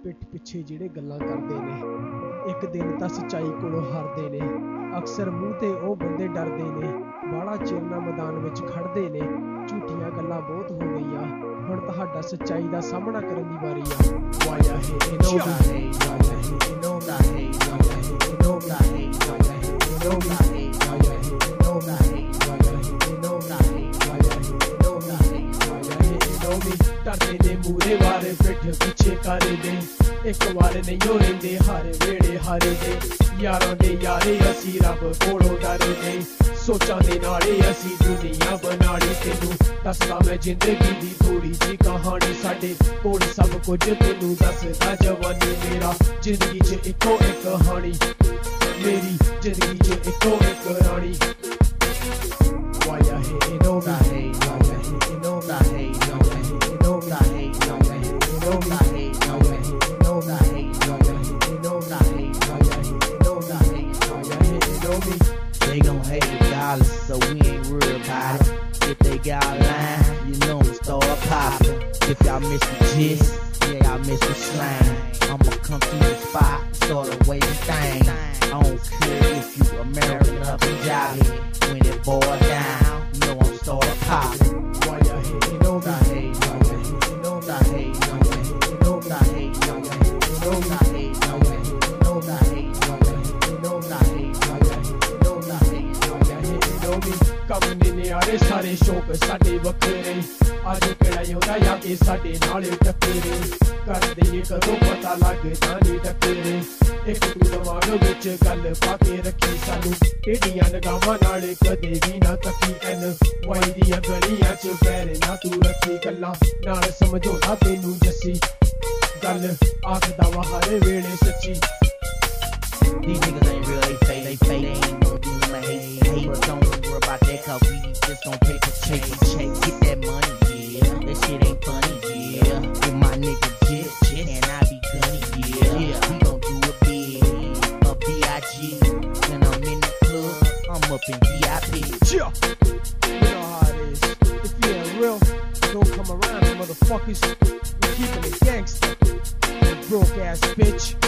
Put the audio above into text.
ਪਿੱਠ ਪਿੱਛੇ ਜਿਹੜੇ ਗੱਲਾਂ ਕਰਦੇ ਨੇ ਇੱਕ ਦਿਨ ਤਾਂ ਸੱਚਾਈ ਕੋਲੋਂ ਹਾਰਦੇ ਨੇ ਅਕਸਰ ਮੂੰਹ ਤੇ ਉਹ ਬੰਦੇ ਡਰਦੇ ਨੇ ਬਾਹਲਾ ਚਿਰ ਨਾ ਮੈਦਾਨ ਵਿੱਚ ਖੜਦੇ ਨੇ ਝੂਠੀਆਂ ਗੱਲਾਂ ਬਹੁਤ ਹੋ ਗਈਆਂ ਹੁਣ ਤੁਹਾਡਾ ਸੱਚਾਈ ਦਾ ਸਾਹਮਣਾ ਕਰਨ ਦੀ ਵਾਰੀ ਆ ਵਾਇਆ ਹੈ ਇਨੋਗਾ ਹੈ ਵਾਇਆ ਹੈ ਇਨੋਗਾ ਹੈ ਵਾਇਆ ਹੈ ਇਨੋਗਾ ਹੈ ਵਾਇਆ ਹੈ ਇਨੋਗਾ ਹੈ ਵਾਇਆ ਹੈ ਇਨੋਗਾ ਹੈ ਵਾਇਆ ਹੈ ਇਨੋਗਾ ਹੈ ਵਾਇਆ ਹੈ ਇਨੋਗਾ ਹੈ ਵਾਇਆ ਹੈ ਇਨੋਮੀ ਡਰਦੇ ਨੇ ਮੂਰੇ ਵਾਰੇ ਪਿੱਠ ਪਿੱਛੇ ਕਰਦੇ ਇੱਕ ਵਾਰ ਨਹੀਂ ਹੋ ਰਹਿੰਦੇ ਹਰ ਵੇੜੇ ਹਾਰੇ ਦੇ ਯਾਰਾਂ ਦੇ ਯਾਰੇ ਅਸੀਂ ਰੱਬ ਕੋਲੋਂ ਡਰਦੇ ਸੋਚਾਂ ਦੇ ਨਾਲੇ ਅਸੀਂ ਦੁਨੀਆ ਬਣਾ ਲਈ ਤੈਨੂੰ ਦੱਸਦਾ ਮੈਂ ਜ਼ਿੰਦਗੀ ਦੀ ਥੋੜੀ ਜਿਹੀ ਕਹਾਣੀ ਸਾਡੇ ਕੋਲ ਸਭ ਕੁਝ ਤੈਨੂੰ ਦੱਸਦਾ ਜਵਾਨੀ ਮੇਰਾ ਜ਼ਿੰਦਗੀ 'ਚ ਇੱਕੋ ਇੱਕ ਕਹਾਣੀ ਮੇਰੀ ਜ਼ਿੰਦਗੀ 'ਚ ਇੱਕੋ ਇੱਕ ਰਾਣੀ ਵਾਇਆ ਹੈ ਇਨੋਗਾ ਹੈ ਵਾਇਆ ਹੈ ਇਨੋਗਾ ਹੈ ਵਾਇਆ ਹੈ ਇਨੋਗਾ ਹੈ ਵਾਇਆ ਹੈ ਇਨੋਗਾ ਹੈ ਵਾਇਆ ਹੈ ਇਨੋਗਾ ਹੈ ਵਾਇਆ ਹੈ ਇਨੋਗਾ ਹੈ ਵਾਇਆ ਹੈ ਇਨੋਗਾ ਹੈ ਵਾਇਆ ਹੈ ਇਨੋਮੀ They gon' hate regardless, so we ain't worried about it. If they got a line, you know we start poppin'. If y'all miss the gist, yeah, y'all miss the slang. I'ma come through the spot, start a waving thing. I don't care if you American or Punjabi. When it boils down, you know I'm start poppin'. वाया है इनोगा है via है इनोगा है via है इनोगा है वाया है इनोगा है वाया है इनोगा है वाया है इनोगा है वाया है इनोगा है वाया है इनोमी ਕੰਮ ਨੇ ਨਿਆਰੇ ਸਾਰੇ ਸ਼ੌਕ ਸਾਡੇ ਵੱਖਰੇ ਅੱਜ ਕਿਹੜਾ ਆਉਂਦਾ ਆ ਕੇ ਸਾਡੇ ਨਾਲ ਟੱਕਰੇ ਕਰਦੇ ਕਦੋਂ ਪਤਾ ਲੱਗਦਾ ਨਹੀਂ ਟੱਕਰੇ ਇੱਕ ਤੂੰ ਦਿਮਾਗ ਵਿੱਚ ਗੱਲ ਪਾ ਕੇ ਰੱਖੀ ਸਾਨੂੰ ਟੇਡੀਆਂ ਨਗਾਵਾਂ ਨਾਲ ਕਦੇ ਵੀ ਨਾ ਤੱਕੀ ਐਨ ਵਾਈ ਦੀਆਂ ਗਲੀਆਂ 'ਚ ਪੈਰ ਨਾ ਤੂੰ ਰੱਖੀ ਗੱਲਾਂ ਨਾਲ ਸਮਝਾਉਣਾ ਤੈਨੂੰ ਜੱਸੀ ਗੱਲ ਆਖਦਾ ਵਾ ਹਰ ਵੇਲੇ ਸੱਚੀ These niggas ain't real, they fake, they ain't gon' do my hate, but don't worry about that, cause we just gon' pay for check, get that money, yeah, that shit ain't funny, yeah, with my nigga Jet, and I be gunny, yeah, we gon' do it big, a B.I.G., when I'm in the club, I'm up in VIP. You know how it is, if you ain't real, don't come around, motherfuckers, we keeping it gangsta, you broke ass bitch.